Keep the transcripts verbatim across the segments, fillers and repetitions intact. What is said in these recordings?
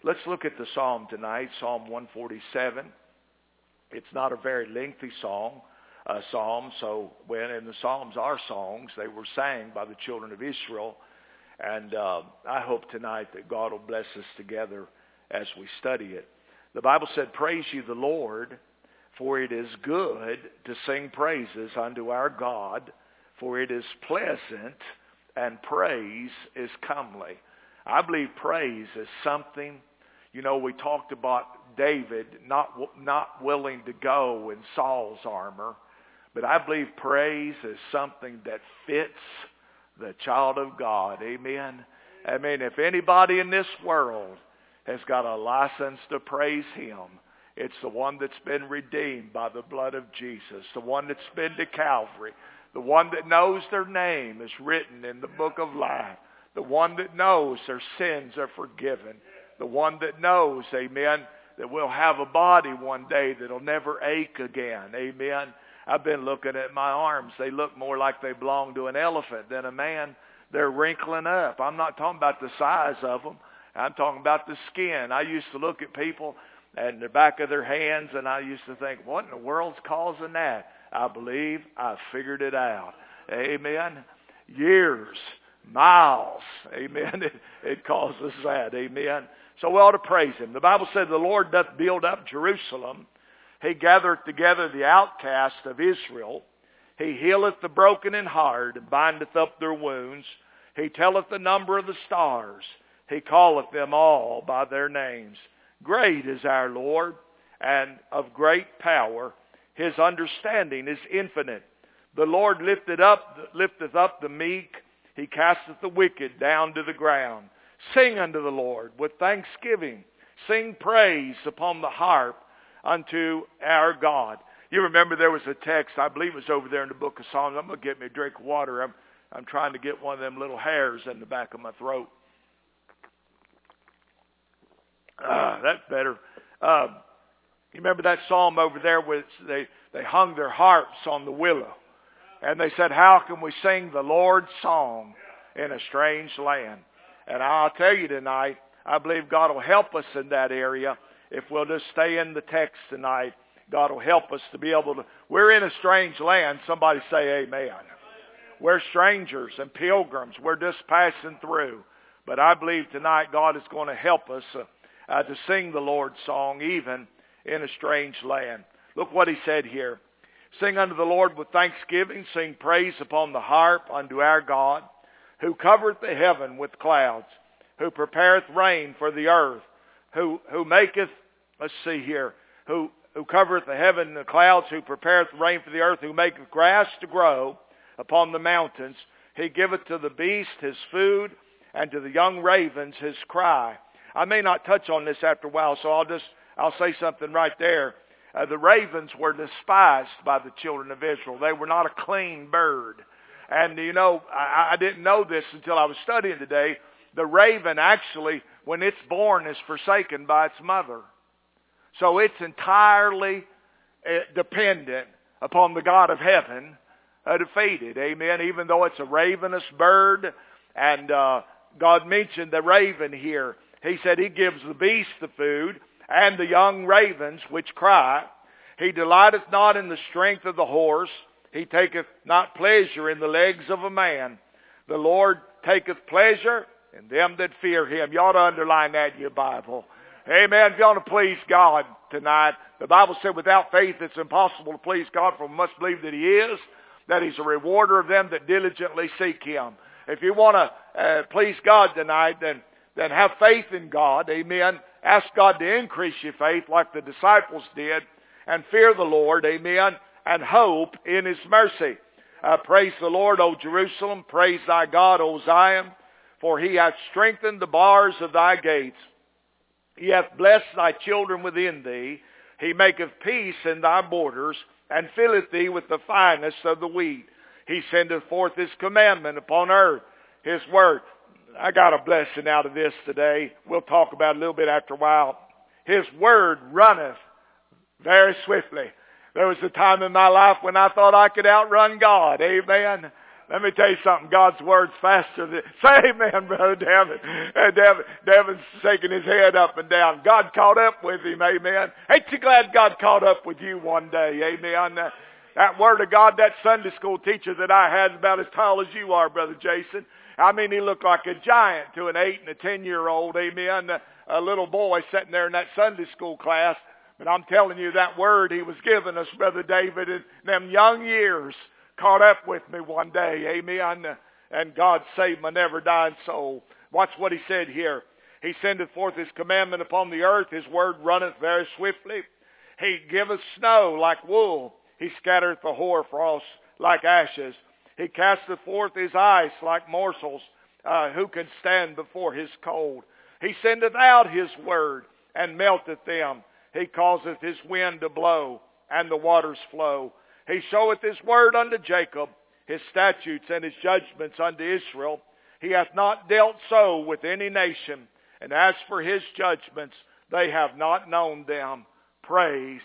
Let's look at the psalm tonight, Psalm one forty-seven. It's not a very lengthy song, uh, psalm, so when, and the psalms are songs, they were sang by the children of Israel. And uh, I hope tonight that God will bless us together as we study it. The Bible said, praise ye the Lord, for it is good to sing praises unto our God, for it is pleasant, and praise is comely. I believe praise is something, you know, we talked about David not not willing to go in Saul's armor, but I believe praise is something that fits the child of God. Amen. I mean, if anybody in this world has got a license to praise him, it's the one that's been redeemed by the blood of Jesus, the one that's been to Calvary, the one that knows their name is written in the book of life, the one that knows their sins are forgiven, the one that knows, amen, that we'll have a body one day that'll never ache again. Amen. I've been looking at my arms. They look more like they belong to an elephant than a man. They're wrinkling up. I'm not talking about the size of them. I'm talking about the skin. I used to look at people and the back of their hands, and I used to think, what in the world's causing that? I believe I figured it out. Amen. Years, miles, amen, it, it causes that. Amen. So we ought to praise him. The Bible said the Lord doth build up Jerusalem. He gathereth together the outcasts of Israel. He healeth the broken in heart, and bindeth up their wounds. He telleth the number of the stars. He calleth them all by their names. Great is our Lord, and of great power. His understanding is infinite. The Lord lifted up, lifteth up the meek. He casteth the wicked down to the ground. Sing unto the Lord with thanksgiving. Sing praise upon the harp unto our God. You remember there was a text, I believe it was over there in the book of Psalms. I'm going to get me a drink of water. I'm, I'm trying to get one of them little hairs in the back of my throat. Ah, that's better. Uh, you remember that psalm over there where they, they hung their harps on the willow. And they said, how can we sing the Lord's song in a strange land? And I'll tell you tonight, I believe God will help us in that area. If we'll just stay in the text tonight, God will help us to be able to. We're in a strange land. Somebody say amen. We're strangers and pilgrims. We're just passing through. But I believe tonight God is going to help us uh, uh, to sing the Lord's song even in a strange land. Look what he said here. Sing unto the Lord with thanksgiving. Sing praise upon the harp unto our God, who covereth the heaven with clouds, who prepareth rain for the earth, who who maketh, let's see here, who, who covereth the heaven and the clouds, who prepareth rain for the earth, who maketh grass to grow upon the mountains. He giveth to the beast his food, and to the young ravens his cry. I may not touch on this after a while, so I'll just, I'll say something right there. Uh, the ravens were despised by the children of Israel. They were not a clean bird. And, you know, I, I didn't know this until I was studying today. The raven actually, when it's born, is forsaken by its mother. So it's entirely uh, dependent upon the God of heaven uh, to feed it. Amen. Even though it's a ravenous bird. And uh, God mentioned the raven here. He said he gives the beast the food and the young ravens which cry. He delighteth not in the strength of the horse. He taketh not pleasure in the legs of a man. The Lord taketh pleasure in them that fear him. You ought to underline that in your Bible. Amen. If you want to please God tonight, the Bible said without faith it's impossible to please God, for we must believe that he is, that he's a rewarder of them that diligently seek him. If you want to uh, please God tonight, then, then have faith in God. Amen. Ask God to increase your faith like the disciples did, and fear the Lord. Amen. And hope in his mercy. Uh, praise the Lord, O Jerusalem. Praise thy God, O Zion. For he hath strengthened the bars of thy gates. He hath blessed thy children within thee. He maketh peace in thy borders, and filleth thee with the finest of the wheat. He sendeth forth his commandment upon earth, his word. I got a blessing out of this today. We'll talk about it a little bit after a while. His word runneth very swiftly. There was a time in my life when I thought I could outrun God. Amen. let me tell you something. God's word's faster than... Say amen, Brother Devin. And Devin. Devin's shaking his head up and down. God caught up with him, amen. Ain't you glad God caught up with you one day, amen? Uh, that word of God, that Sunday school teacher that I had is about as tall as you are, Brother Jason. I mean, he looked like a giant to an eight and a ten-year-old, amen. A, a little boy sitting there in that Sunday school class. But I'm telling you, that word he was giving us, Brother David, in them young years, caught up with me one day, amen. And God saved my never-dying soul. Watch what he said here. He sendeth forth his commandment upon the earth. His word runneth very swiftly. He giveth snow like wool. He scattereth the hoarfrost like ashes. He casteth forth his ice like morsels. Uh, who can stand before his cold? He sendeth out his word and melteth them. He causeth his wind to blow and the waters flow. He showeth his word unto Jacob, his statutes and his judgments unto Israel. He hath not dealt so with any nation. And as for his judgments, they have not known them. Praise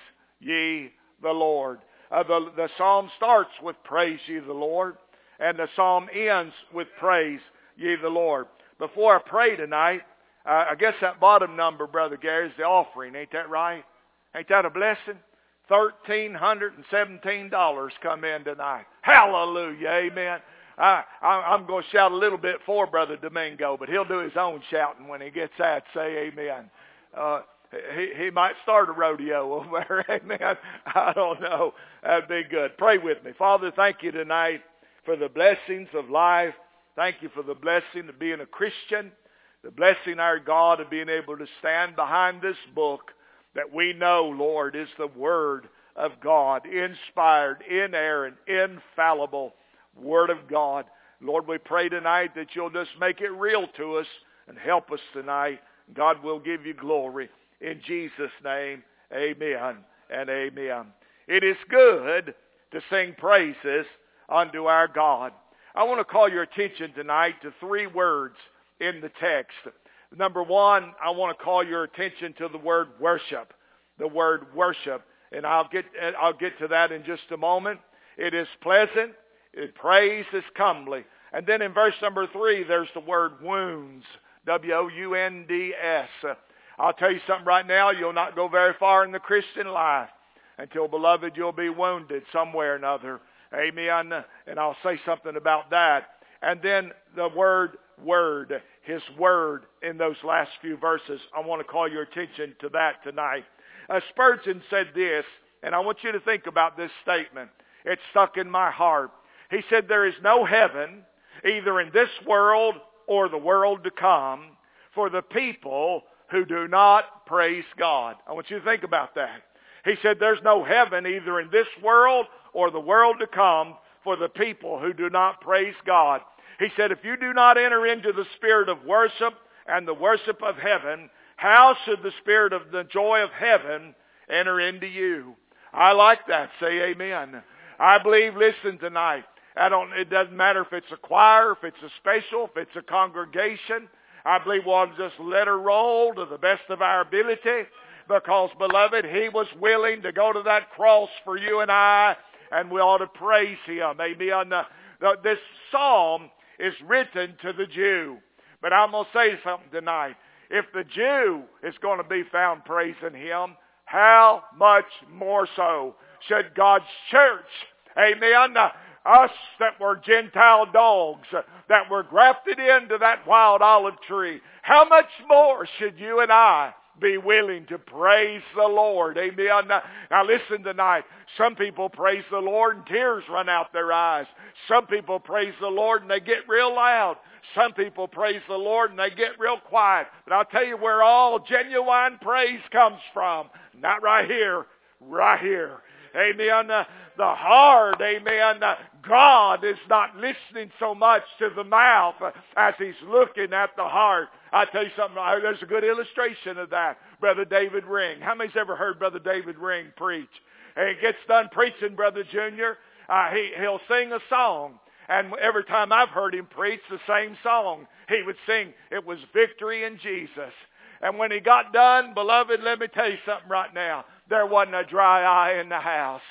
ye the Lord. Uh, the, the psalm starts with praise ye the Lord. And the psalm ends with praise ye the Lord. Before I pray tonight, uh, I guess that bottom number, Brother Gary, is the offering. Ain't that right? Ain't that a blessing? one thousand three hundred seventeen dollars come in tonight. Hallelujah. Amen. I, I, I'm going to shout a little bit for Brother Domingo, but he'll do his own shouting when he gets that. Say amen. Uh, he, he might start a rodeo over there. Amen. I don't know. That'd be good. Pray with me. Father, thank you tonight for the blessings of life. Thank you for the blessing of being a Christian. The blessing, our God, of being able to stand behind this book that we know, Lord, is the Word of God, inspired, inerrant, infallible Word of God. Lord, we pray tonight that you'll just make it real to us and help us tonight. God will give you glory. In Jesus' name, amen and amen. It is good to sing praises unto our God. I want to call your attention tonight to three words in the text. Number one, I want to call your attention to the word worship. The word worship. And I'll get, I'll get to that in just a moment. It is pleasant. It praise is comely. And then in verse number three, there's the word wounds. W O U N D S. I'll tell you something right now. You'll not go very far in the Christian life until, beloved, you'll be wounded somewhere or another. Amen. And I'll say something about that. And then the word word. His word in those last few verses. I want to call your attention to that tonight. Uh, Spurgeon said this, and I want you to think about this statement. It stuck in my heart. He said, there is no heaven, either in this world or the world to come, for the people who do not praise God. I want you to think about that. He said, there's no heaven, either in this world or the world to come, for the people who do not praise God. He said, if you do not enter into the spirit of worship and the worship of heaven, how should the spirit of the joy of heaven enter into you? I like that. Say amen. I believe, listen tonight, I don't, it doesn't matter if it's a choir, if it's a special, if it's a congregation. I believe we'll just let her roll to the best of our ability because, beloved, he was willing to go to that cross for you and I, and we ought to praise him. Amen. The, the, this psalm is written to the Jew. But I'm going to say something tonight. If the Jew is going to be found praising him, how much more so should God's church, amen, us that were Gentile dogs, that were grafted into that wild olive tree, how much more should you and I be willing to praise the Lord? Amen. Now, now listen tonight. Some people praise the Lord and tears run out their eyes. Some people praise the Lord and they get real loud. Some people praise the Lord and they get real quiet. But I'll tell you where all genuine praise comes from. Not right here. Right here. Amen. Uh, the heart, amen. Uh, God is not listening so much to the mouth uh, as he's looking at the heart. I'll tell you something. Uh, there's a good illustration of that. Brother David Ring. How many's ever heard Brother David Ring preach? And he gets done preaching, Brother Junior. Uh, he, he'll sing a song. And every time I've heard him preach the same song, he would sing, it was Victory in Jesus. And when he got done, beloved, let me tell you something right now. There wasn't a dry eye in the house.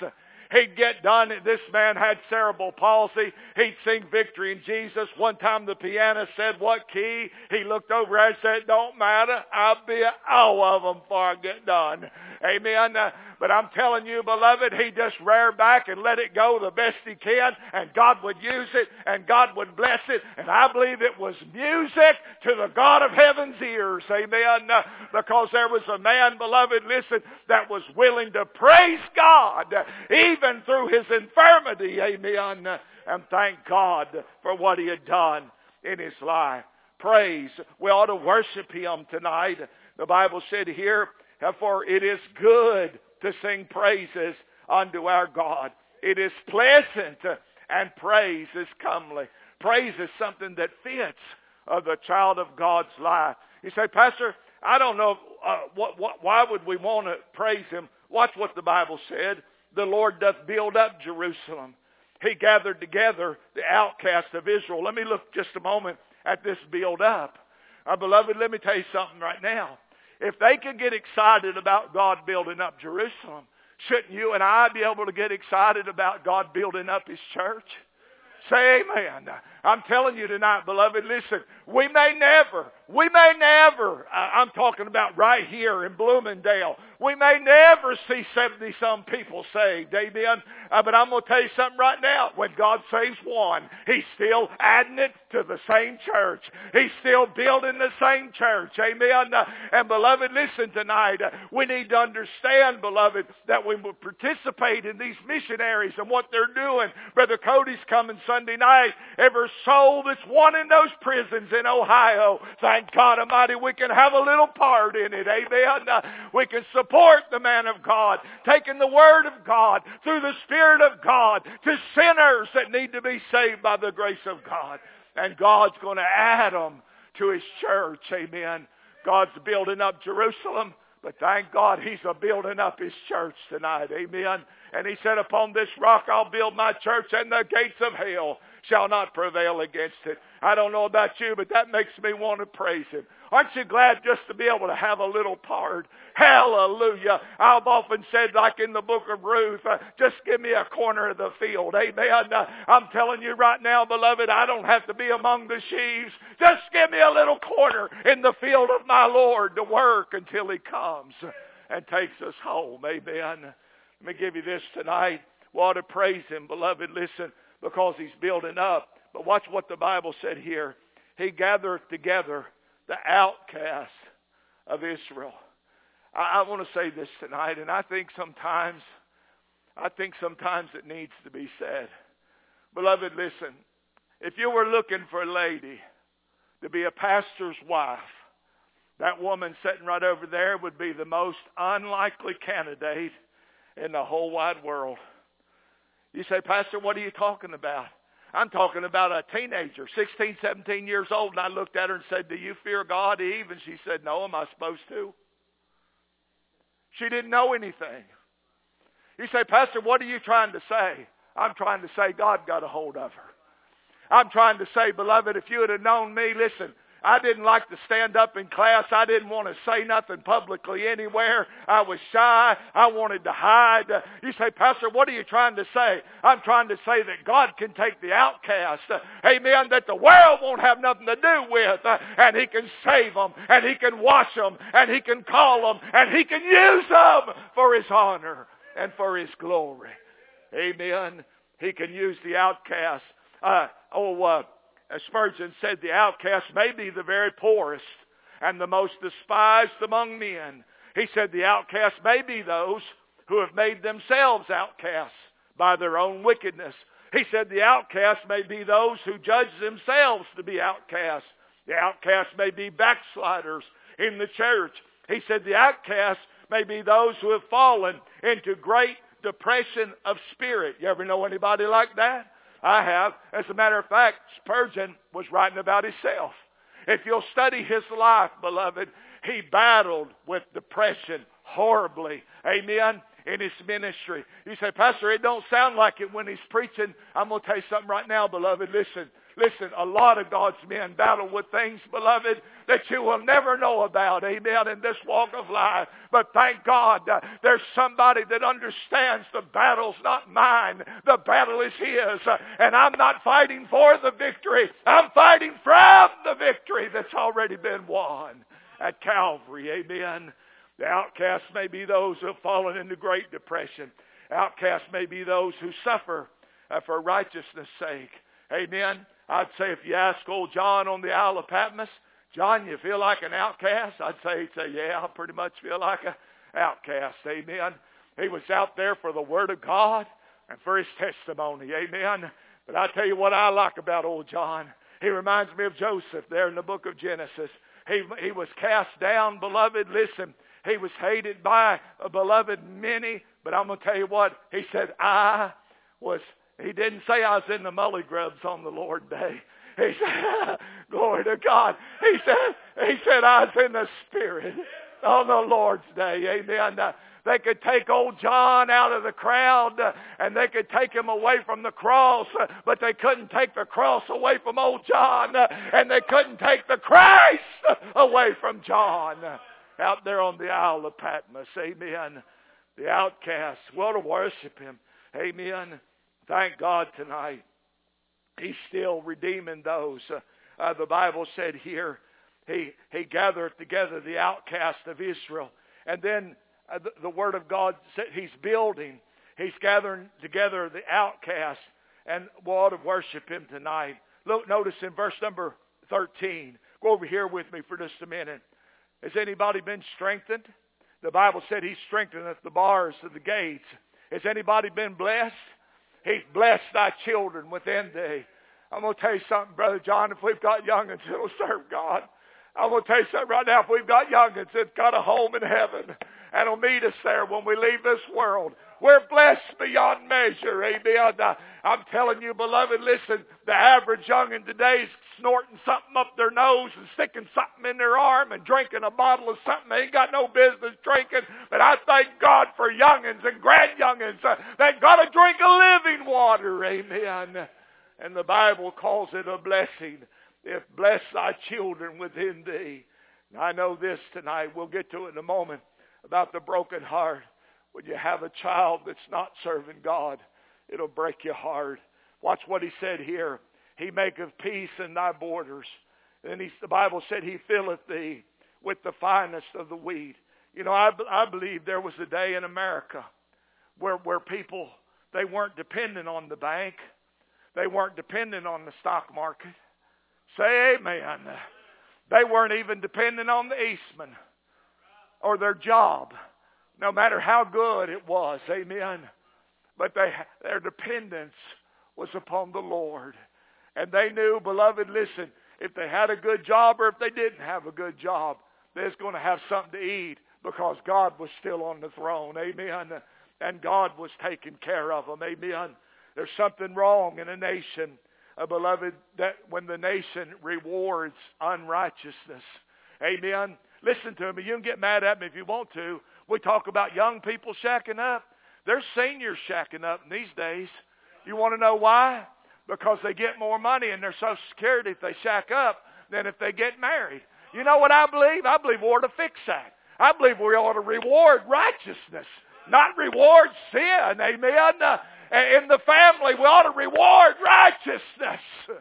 He'd get done. This man had cerebral palsy. He'd sing Victory in Jesus. One time the pianist said, what key? He looked over and said, don't matter. I'll be all of them before I get done. Amen. Uh, but I'm telling you, beloved, he just reared back and let it go the best he can, and God would use it, and God would bless it. And I believe it was music to the God of heaven's ears. Amen. Uh, because there was a man, beloved, listen, that was willing to praise God even through his infirmity. Amen. And thank God for what he had done in his life. Praise. We ought to worship him tonight. The Bible said here, for it is good to sing praises unto our God. It is pleasant and praise is comely. Praise is something that fits uh, the child of God's life. You say, Pastor, I don't know, uh, what, what, why would we want to praise him? Watch what the Bible said. The Lord doth build up Jerusalem. He gathered together the outcasts of Israel. Let me look just a moment at this build up. Uh, beloved, let me tell you something right now. If they could get excited about God building up Jerusalem, shouldn't you and I be able to get excited about God building up his church? Say amen. I'm telling you tonight, beloved, listen, we may never, we may never, I'm talking about right here in Bloomingdale, we may never see seventy-some people saved, amen? Uh, but I'm going to tell you something right now. When God saves one, he's still adding it to the same church. He's still building the same church, amen? Uh, and beloved, listen tonight, uh, we need to understand, beloved, that we will participate in these missionaries and what they're doing. Brother Cody's coming Sunday night. Every soul that's won in those prisons in Ohio, thank God Almighty, we can have a little part in it, amen? Uh, we can support the man of God, taking the Word of God through the Spirit of God to sinners that need to be saved by the grace of God. And God's going to add them to his church, amen? God's building up Jerusalem, but thank God he's a building up his church tonight, amen? And he said, upon this rock I'll build my church, and the gates of hell shall not prevail against it. I don't know about you, but that makes me want to praise him. Aren't you glad just to be able to have a little part? Hallelujah. I've often said, like in the book of Ruth, uh, just give me a corner of the field. Amen. Uh, I'm telling you right now, beloved, I don't have to be among the sheaves. Just give me a little corner in the field of my Lord to work until he comes and takes us home. Amen. Let me give you this tonight. We ought to praise him, beloved. Listen, because he's building up. But watch what the Bible said here. He gathered together the outcasts of Israel. I, I want to say this tonight, and I think sometimes, I think sometimes it needs to be said. Beloved, listen. If you were looking for a lady to be a pastor's wife, that woman sitting right over there would be the most unlikely candidate in the whole wide world. You say, Pastor, what are you talking about? I'm talking about a teenager, sixteen, seventeen years old, and I looked at her and said, do you fear God, Eve? And she said, no, am I supposed to? She didn't know anything. You say, Pastor, what are you trying to say? I'm trying to say God got a hold of her. I'm trying to say, beloved, if you would have known me, listen, I didn't like to stand up in class. I didn't want to say nothing publicly anywhere. I was shy. I wanted to hide. You say, Pastor, what are you trying to say? I'm trying to say that God can take the outcast, amen, that the world won't have nothing to do with, and he can save them, and he can wash them, and he can call them, and he can use them for his honor and for his glory. Amen. He can use the outcast. Uh, oh, uh, As Spurgeon said, the outcast may be the very poorest and the most despised among men. He said the outcast may be those who have made themselves outcasts by their own wickedness. He said the outcast may be those who judge themselves to be outcasts. The outcast may be backsliders in the church. He said the outcast may be those who have fallen into great depression of spirit. You ever know anybody like that? I have. As a matter of fact, Spurgeon was writing about himself. If you'll study his life, beloved, he battled with depression horribly. Amen. In his ministry. You say, Pastor, it don't sound like it when he's preaching. I'm going to tell you something right now, beloved. Listen, Listen, a lot of God's men battle with things, beloved, that you will never know about, amen, in this walk of life. But thank God uh, there's somebody that understands the battle's not mine. The battle is His. Uh, and I'm not fighting for the victory. I'm fighting from the victory that's already been won at Calvary, amen. The outcasts may be those who have fallen into Great Depression. Outcasts may be those who suffer uh, for righteousness' sake. Amen. I'd say if you ask old John on the Isle of Patmos, John, you feel like an outcast? I'd say he'd say, yeah, I pretty much feel like an outcast. Amen. He was out there for the Word of God and for his testimony. Amen. But I tell you what I like about old John. He reminds me of Joseph there in the book of Genesis. He, he was cast down, beloved. Listen, he was hated by a beloved many. But I'm going to tell you what. He said, I was... He didn't say I was in the mully grubs on the Lord's day. He said, glory to God. He said, he said I was in the Spirit on the Lord's day. Amen. Uh, they could take old John out of the crowd uh, and they could take him away from the cross, uh, but they couldn't take the cross away from old John, uh, and they couldn't take the Christ away from John uh, out there on the Isle of Patmos. Amen. The outcasts, well, to worship Him. Amen. Thank God tonight. He's still redeeming those. Uh, uh, the Bible said here, He He gathered together the outcast of Israel. And then uh, the, the Word of God said He's building. He's gathering together the outcast. And we ought to worship Him tonight. Look, notice in verse number thirteen. Go over here with me for just a minute. Has anybody been strengthened? The Bible said He strengtheneth the bars of the gates. Has anybody been blessed? He's blessed thy children within thee. I'm going to tell you something, Brother John. If we've got young'uns that'll serve God, I'm going to tell you something right now. If we've got young'uns that's got a home in heaven and will meet us there when we leave this world, we're blessed beyond measure. Amen. Uh, I'm telling you, beloved, listen, the average young'un today is snorting something up their nose and sticking something in their arm and drinking a bottle of something they ain't got no business drinking. But I thank God for young'uns and grand young'uns uh, that got to drink a living water. Amen. And the Bible calls it a blessing. If bless thy children within thee. And I know this tonight. We'll get to it in a moment about the broken heart. When you have a child that's not serving God, it'll break your heart. Watch what he said here. He maketh peace in thy borders. And he, the Bible said He filleth thee with the finest of the wheat. You know, I, I believe there was a day in America where, where people, they weren't dependent on the bank. They weren't dependent on the stock market. Say amen. They weren't even dependent on the Eastman or their job, no matter how good it was. Amen. But they, their dependence was upon the Lord. And they knew, beloved, listen, if they had a good job or if they didn't have a good job, they was going to have something to eat because God was still on the throne. Amen. And God was taking care of them. Amen. There's something wrong in a nation, uh, beloved, that when the nation rewards unrighteousness. Amen. Listen to me. You can get mad at me if you want to. We talk about young people shacking up. There's seniors shacking up in these days. You want to know why? Because they get more money in their Social Security if they shack up than if they get married. You know what I believe? I believe we ought to fix that. I believe we ought to reward righteousness, not reward sin. Amen. Uh, in the family, we ought to reward righteousness,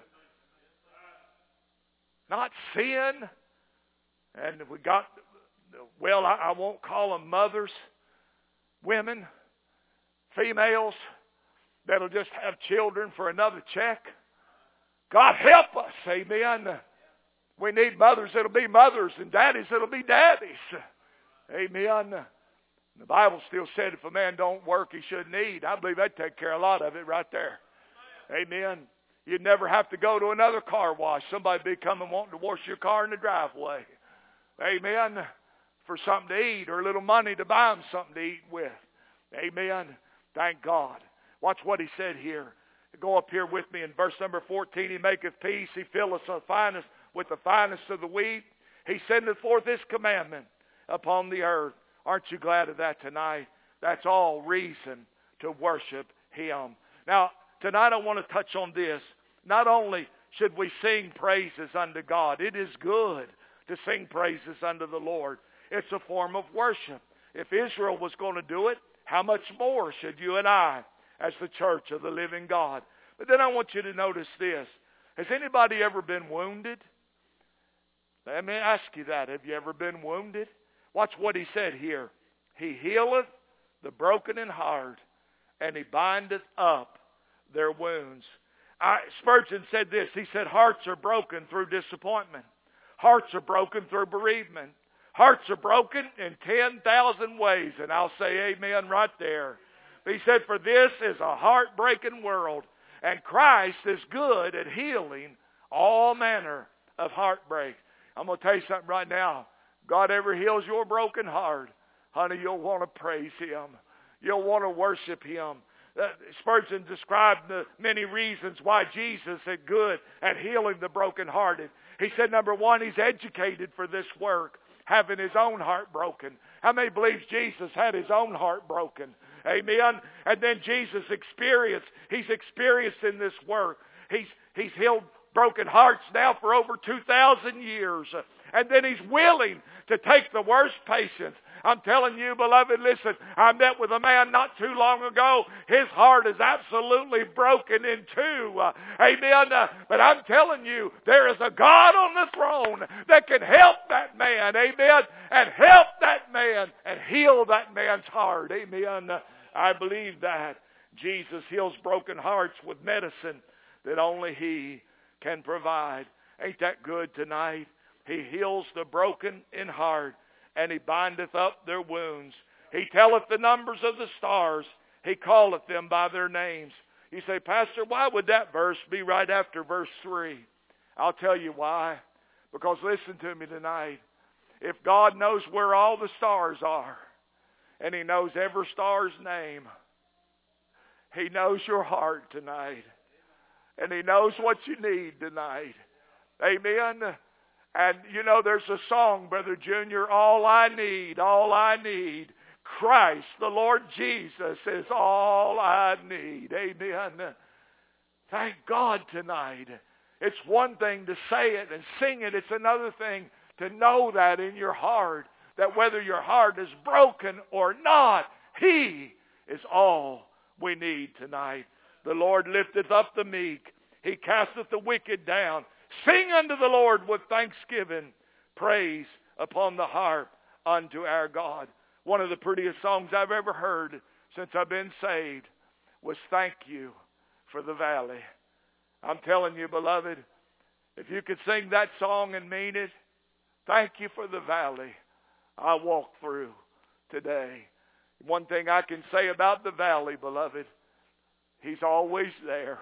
not sin. And we got, well, I, I won't call them mothers, women, females that'll just have children for another check. God help us, amen. We need mothers that'll be mothers and daddies that'll be daddies. Amen. The Bible still said if a man don't work, he shouldn't eat. I believe that'd take care of a lot of it right there. Amen. You'd never have to go to another car wash. Somebody'd be coming wanting to wash your car in the driveway. Amen. For something to eat or a little money to buy them something to eat with. Amen. Thank God. Watch what he said here. Go up here with me in verse number fourteen. He maketh peace. He filleth the finest with the finest of the wheat. He sendeth forth His commandment upon the earth. Aren't you glad of that tonight? That's all reason to worship Him. Now, tonight I want to touch on this. Not only should we sing praises unto God. It is good to sing praises unto the Lord. It's a form of worship. If Israel was going to do it, how much more should you and I as the church of the living God? But then I want you to notice this. Has anybody ever been wounded? Let me ask you that. Have you ever been wounded? Watch what he said here. He healeth the broken in heart, and he bindeth up their wounds. I, Spurgeon said this. He said, hearts are broken through disappointment. Hearts are broken through bereavement. Hearts are broken in ten thousand ways. And I'll say amen right there. He said, for this is a heartbreaking world. And Christ is good at healing all manner of heartbreak. I'm going to tell you something right now. God ever heals your broken heart, honey, you'll want to praise Him. You'll want to worship Him. Uh, Spurgeon described the many reasons why Jesus is good at healing the brokenhearted. He said, number one, He's educated for this work, having His own heart broken. How many believes Jesus had His own heart broken? Amen. And then Jesus experienced, He's experienced in this work. He's, he's healed broken hearts now for over two thousand years. And then He's willing to take the worst patients. I'm telling you, beloved, listen, I met with a man not too long ago. His heart is absolutely broken in two. Uh, amen. Uh, but I'm telling you, there is a God on the throne that can help that man. Amen. And help that man and heal that man's heart. Amen. Uh, I believe that. Jesus heals broken hearts with medicine that only He can provide. Ain't that good tonight? He heals the broken in heart, and He bindeth up their wounds. He telleth the numbers of the stars. He calleth them by their names. You say, Pastor, why would that verse be right after verse three? I'll tell you why. Because listen to me tonight. If God knows where all the stars are, and He knows every star's name, He knows your heart tonight. And He knows what you need tonight. Amen. And you know, there's a song, Brother Junior, all I need, all I need. Christ, the Lord Jesus, is all I need. Amen. Thank God tonight. It's one thing to say it and sing it. It's another thing to know that in your heart, that whether your heart is broken or not, He is all we need tonight. The Lord lifteth up the meek. He casteth the wicked down. Sing unto the Lord with thanksgiving. Praise upon the harp unto our God. One of the prettiest songs I've ever heard since I've been saved was Thank You for the Valley. I'm telling you, beloved, if you could sing that song and mean it, thank you for the valley I walked through today. One thing I can say about the valley, beloved, He's always there.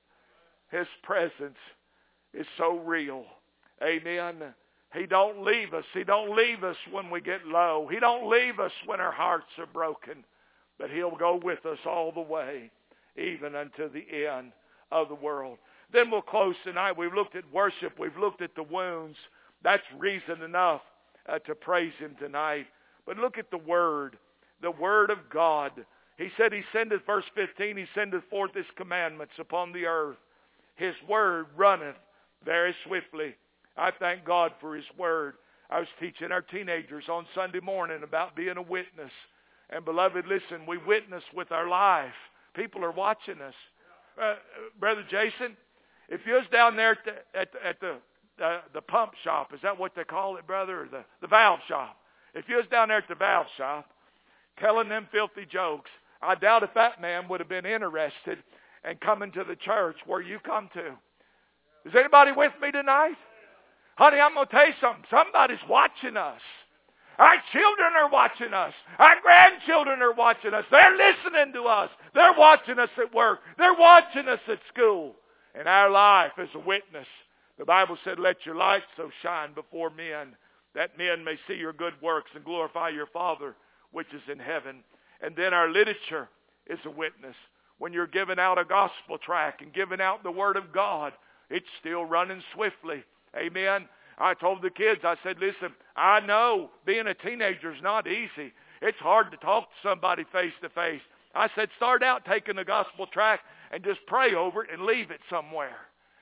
His presence is so real. Amen. He don't leave us. He don't leave us when we get low. He don't leave us when our hearts are broken. But He'll go with us all the way, even unto the end of the world. Then we'll close tonight. We've looked at worship. We've looked at the wounds. That's reason enough uh, to praise Him tonight. But look at the Word. The Word of God. He said He sendeth, verse fifteen, He sendeth forth His commandments upon the earth. His Word runneth very swiftly. I thank God for His Word. I was teaching our teenagers on Sunday morning about being a witness. And beloved, listen, we witness with our life. People are watching us. Uh, Brother Jason, if you was down there at the, at the, at the, uh, the pump shop, is that what they call it, brother? Or the, the valve shop. If you was down there at the valve shop telling them filthy jokes, I doubt if that man would have been interested in coming to the church where you come to. Is anybody with me tonight? Honey, I'm going to tell you something. Somebody's watching us. Our children are watching us. Our grandchildren are watching us. They're listening to us. They're watching us at work. They're watching us at school. And our life is a witness. The Bible said, let your light so shine before men, that men may see your good works and glorify your Father which is in heaven. And then our literature is a witness. When you're giving out a gospel tract and giving out the Word of God, it's still running swiftly. Amen. I told the kids, I said, listen, I know being a teenager is not easy. It's hard to talk to somebody face to face. I said, start out taking the gospel tract and just pray over it and leave it somewhere.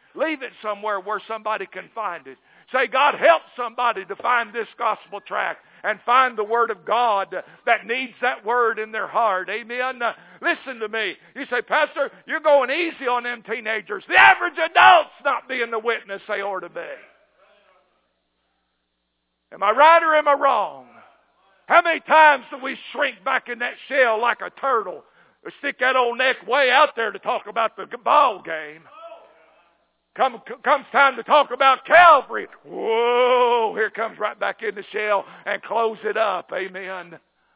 Leave it somewhere where somebody can find it. Say, God, help somebody to find this gospel tract and find the Word of God that needs that Word in their heart. Amen. Uh, listen to me. You say, Pastor, you're going easy on them teenagers. The average adult's not being the witness they ought to be. Am I right or am I wrong? How many times do we shrink back in that shell like a turtle or stick that old neck way out there to talk about the ball game? Come, comes time to talk about Calvary. Whoa, here comes right back in the shell and close it up. Amen.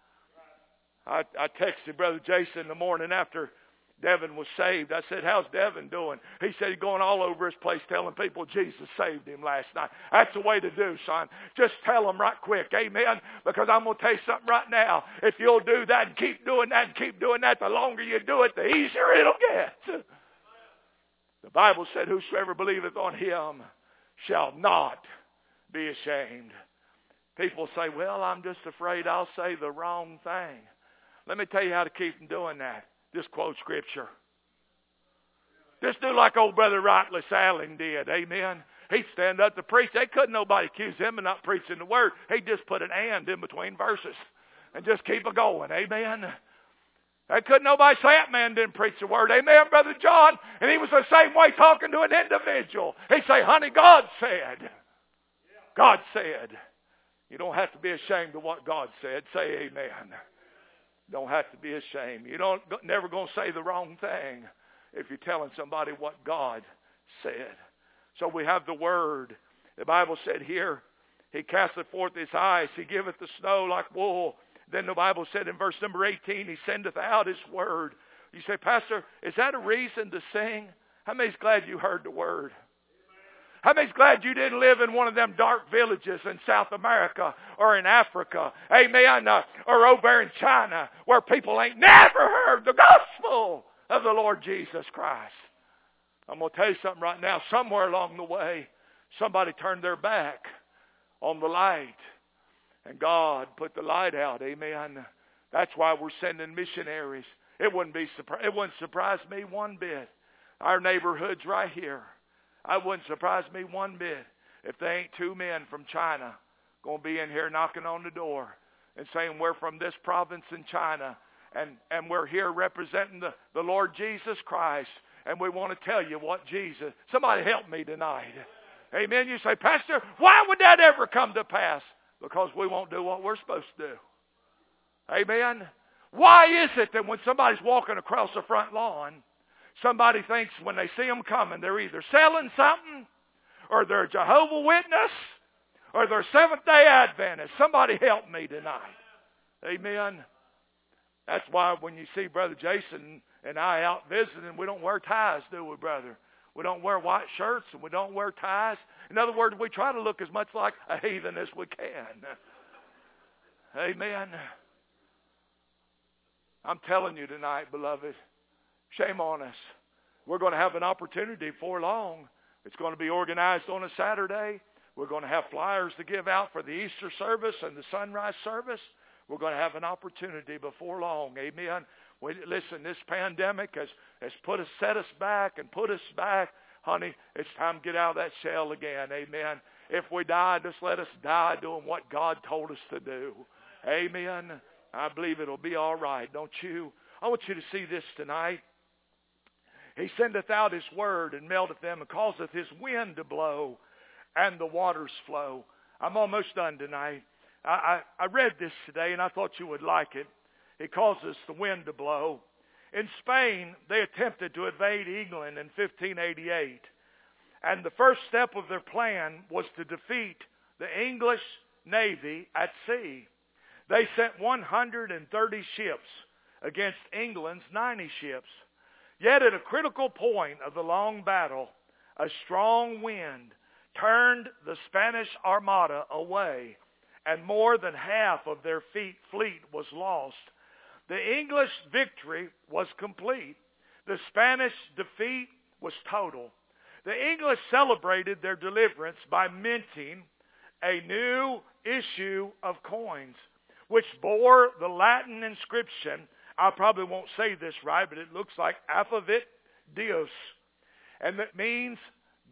I, I texted Brother Jason in the morning after Devin was saved. I said, how's Devin doing? He said he's going all over his place telling people Jesus saved him last night. That's the way to do, son. Just tell them right quick. Amen. Because I'm going to tell you something right now. If you'll do that and keep doing that and keep doing that, the longer you do it, the easier it'll get. The Bible said, whosoever believeth on him shall not be ashamed. People say, well, I'm just afraid I'll say the wrong thing. Let me tell you how to keep from doing that. Just quote Scripture. Just do like old Brother Rightly Salling did. Amen. He'd stand up to preach. They couldn't nobody accuse him of not preaching the Word. He'd just put an and in between verses and just keep it going. Amen. They couldn't nobody say that man didn't preach the Word. Amen, Brother John. And he was the same way talking to an individual. He'd say, honey, God said. God said. You don't have to be ashamed of what God said. Say amen. Don't have to be ashamed. You don't never going to say the wrong thing if you're telling somebody what God said. So we have the Word. The Bible said here, he casteth forth his eyes. He giveth the snow like wool. Then the Bible said in verse number eighteen, he sendeth out his Word. You say, Pastor, is that a reason to sing? How many's glad you heard the Word? How many's glad you didn't live in one of them dark villages in South America or in Africa, amen, uh, or over in China where people ain't never heard the gospel of the Lord Jesus Christ? I'm going to tell you something right now. Somewhere along the way, somebody turned their back on the light. And God put the light out. Amen. That's why we're sending missionaries. It wouldn't be surpri- it wouldn't surprise me one bit. Our neighborhood's right here. I wouldn't surprise me one bit if there ain't two men from China going to be in here knocking on the door and saying we're from this province in China and, and we're here representing the, the Lord Jesus Christ and we want to tell you what Jesus. Somebody help me tonight. Amen. You say, Pastor, why would that ever come to pass? Because we won't do what we're supposed to do. Amen. Why is it that when somebody's walking across the front lawn, somebody thinks when they see them coming, they're either selling something, or they're a Jehovah's Witness, or they're Seventh-day Adventist? Somebody help me tonight. Amen. That's why when you see Brother Jason and I out visiting, we don't wear ties, do we, brother? We don't wear white shirts and we don't wear ties. In other words, we try to look as much like a heathen as we can. Amen. I'm telling you tonight, beloved, shame on us. We're going to have an opportunity before long. It's going to be organized on a Saturday. We're going to have flyers to give out for the Easter service and the sunrise service. We're going to have an opportunity before long. Amen. We, listen, this pandemic has, has put us, set us back and put us back. Honey, it's time to get out of that shell again. Amen. If we die, just let us die doing what God told us to do. Amen. I believe it'll be all right, don't you? I want you to see this tonight. He sendeth out his word and melteth them and causeth his wind to blow and the waters flow. I'm almost done tonight. I, I, I read this today and I thought you would like it. It causes the wind to blow. In Spain, they attempted to invade England in fifteen eighty-eight. And the first step of their plan was to defeat the English Navy at sea. They sent one hundred thirty ships against England's ninety ships. Yet at a critical point of the long battle, a strong wind turned the Spanish armada away, and more than half of their fleet was lost. The English victory was complete. The Spanish defeat was total. The English celebrated their deliverance by minting a new issue of coins, which bore the Latin inscription. I probably won't say this right, but it looks like Alphabet Deus. And that means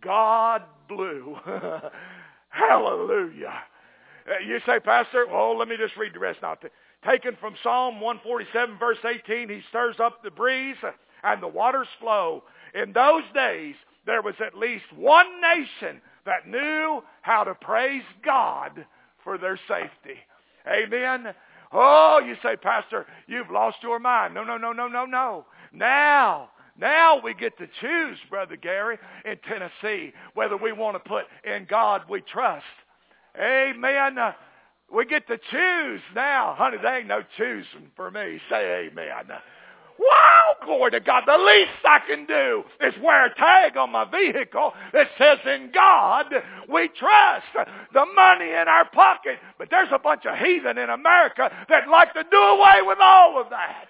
God blew. Hallelujah. You say, Pastor, well, let me just read the rest now. Taken from Psalm one forty-seven, verse eighteen, he stirs up the breeze and the waters flow. In those days, there was at least one nation that knew how to praise God for their safety. Amen. Oh, you say, Pastor, you've lost your mind. No, no, no, no, no, no. Now, now we get to choose, Brother Gary, in Tennessee, whether we want to put in God we trust. Amen. Uh, we get to choose now. Honey, there ain't no choosing for me. Say amen. Wow, glory to God. The least I can do is wear a tag on my vehicle that says, in God we trust. The money in our pocket. But there's a bunch of heathen in America that like to do away with all of that.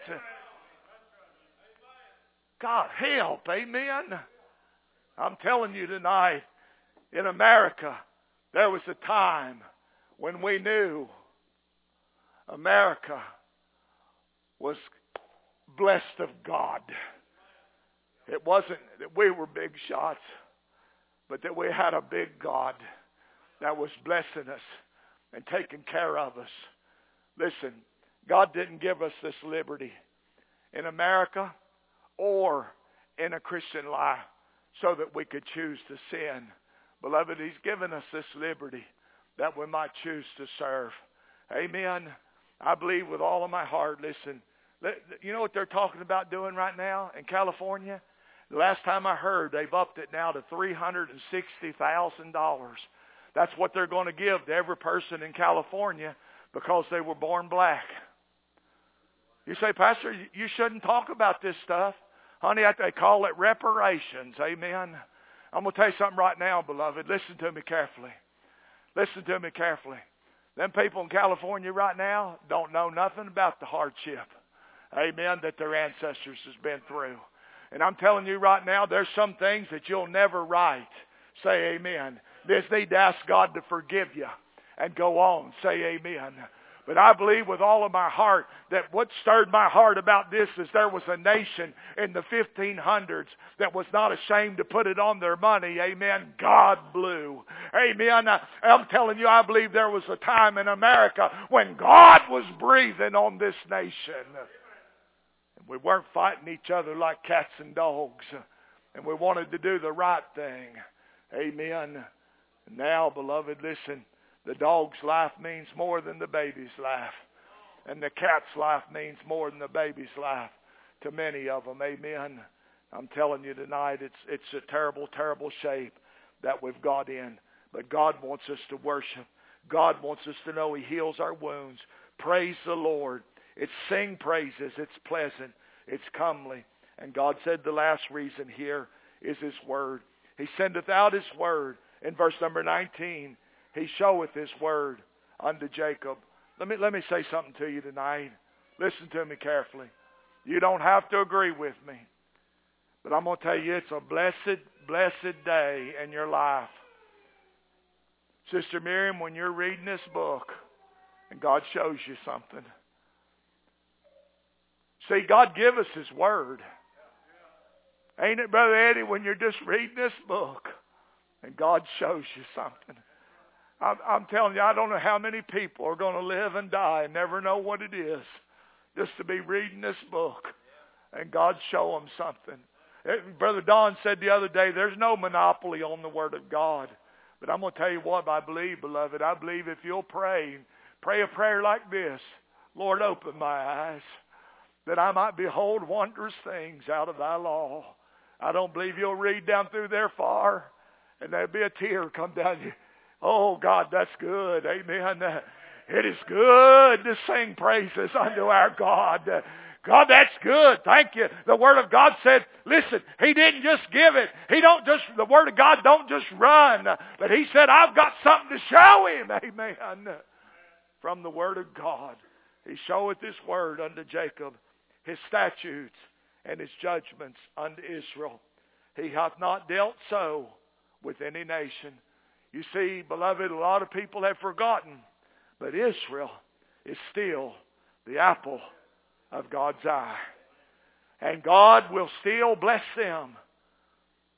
God help, amen. I'm telling you tonight, in America, there was a time when we knew America was blessed of God. It wasn't that we were big shots, but that we had a big God that was blessing us and taking care of us. Listen, God didn't give us this liberty in America or in a Christian life so that we could choose to sin. Beloved, He's given us this liberty that we might choose to serve. Amen. I believe with all of my heart, listen, you know what they're talking about doing right now in California? The last time I heard, they've upped it now to three hundred sixty thousand dollars. That's what they're going to give to every person in California because they were born black. You say, Pastor, you shouldn't talk about this stuff. Honey, they call it reparations. Amen. I'm going to tell you something right now, beloved. Listen to me carefully. Listen to me carefully. Them people in California right now don't know nothing about the hardship, amen, that their ancestors has been through. And I'm telling you right now, there's some things that you'll never write. Say amen. Just need to ask God to forgive you and go on. Say amen. But I believe with all of my heart that what stirred my heart about this is there was a nation in the fifteen hundreds that was not ashamed to put it on their money. Amen. God blew. Amen. I'm telling you, I believe there was a time in America when God was breathing on this nation. And we weren't fighting each other like cats and dogs. And we wanted to do the right thing. Amen. And now, beloved, listen. The dog's life means more than the baby's life. And the cat's life means more than the baby's life to many of them. Amen. I'm telling you tonight, it's it's a terrible, terrible shape that we've got in. But God wants us to worship. God wants us to know He heals our wounds. Praise the Lord. It's sing praises. It's pleasant. It's comely. And God said the last reason here is His word. He sendeth out His word. In verse number nineteen, He showeth His word unto Jacob. Let me, let me say something to you tonight. Listen to me carefully. You don't have to agree with me. But I'm going to tell you, it's a blessed, blessed day in your life. Sister Miriam, when you're reading this book and God shows you something. See, God give us His word. Ain't it, Brother Eddie, when you're just reading this book and God shows you something. I'm, I'm telling you, I don't know how many people are going to live and die and never know what it is just to be reading this book and God show them something. Brother Don said the other day, there's no monopoly on the Word of God. But I'm going to tell you what I believe, beloved. I believe if you'll pray, pray a prayer like this. Lord, open my eyes that I might behold wondrous things out of thy law. I don't believe you'll read down through there far and there'll be a tear come down you. Oh, God, that's good. Amen. It is good to sing praises unto our God. God, that's good. Thank you. The Word of God said, listen, He didn't just give it. He don't just, the Word of God don't just run. But He said, I've got something to show Him. Amen. From the Word of God. He showeth His word unto Jacob, His statutes and His judgments unto Israel. He hath not dealt so with any nation. You see, beloved, a lot of people have forgotten, but Israel is still the apple of God's eye. And God will still bless them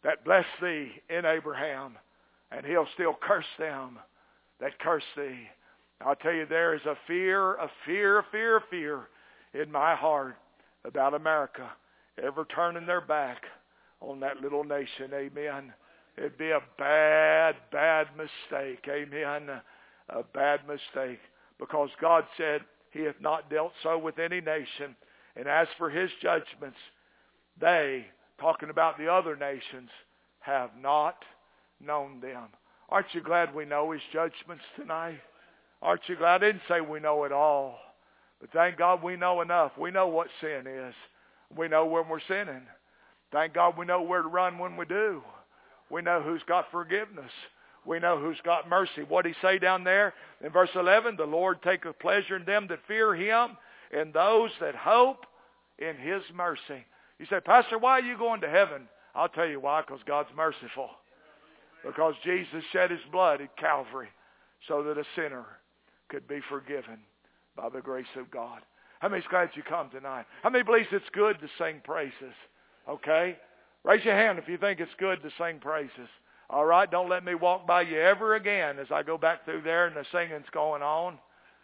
that bless thee in Abraham, and he'll still curse them that curse thee. I'll tell you, there is a fear, a fear, a fear, a fear in my heart about America ever turning their back on that little nation. Amen. It'd be a bad, bad mistake. Amen. A bad mistake. Because God said he hath not dealt so with any nation. And as for his judgments, they, talking about the other nations, have not known them. Aren't you glad we know his judgments tonight? Aren't you glad? I didn't say we know it all. But thank God we know enough. We know what sin is. We know when we're sinning. Thank God we know where to run when we do. We know who's got forgiveness. We know who's got mercy. What did he say down there in verse eleven? The Lord taketh pleasure in them that fear him, and those that hope in his mercy. You say, Pastor, why are you going to heaven? I'll tell you why, because God's merciful. Because Jesus shed his blood at Calvary so that a sinner could be forgiven by the grace of God. How many's glad you come tonight? How many believes it's good to sing praises? Okay? Raise your hand if you think it's good to sing praises. All right? Don't let me walk by you ever again as I go back through there and the singing's going on.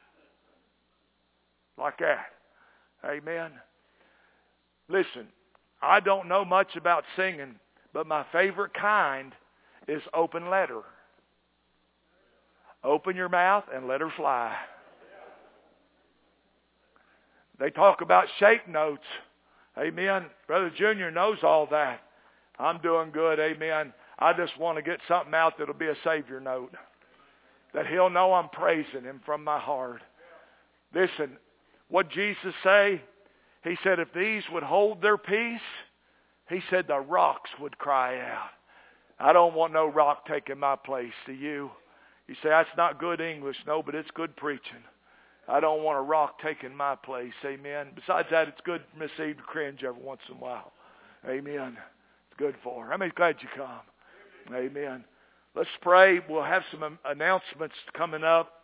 Like that. Amen. Listen, I don't know much about singing, but my favorite kind is open letter. Open your mouth and let her fly. They talk about shape notes. Amen. Brother Junior knows all that. I'm doing good. Amen. I just want to get something out that'll be a Savior note. That he'll know I'm praising him from my heart. Listen, what Jesus say? He said if these would hold their peace, he said the rocks would cry out. I don't want no rock taking my place. Do you? You say, that's not good English. No, but it's good preaching. I don't want a rock taking my place. Amen. Besides that, it's good for Miss Eve to cringe every once in a while. Amen. It's good for her. How many glad you come? Amen. Let's pray. We'll have some announcements coming up.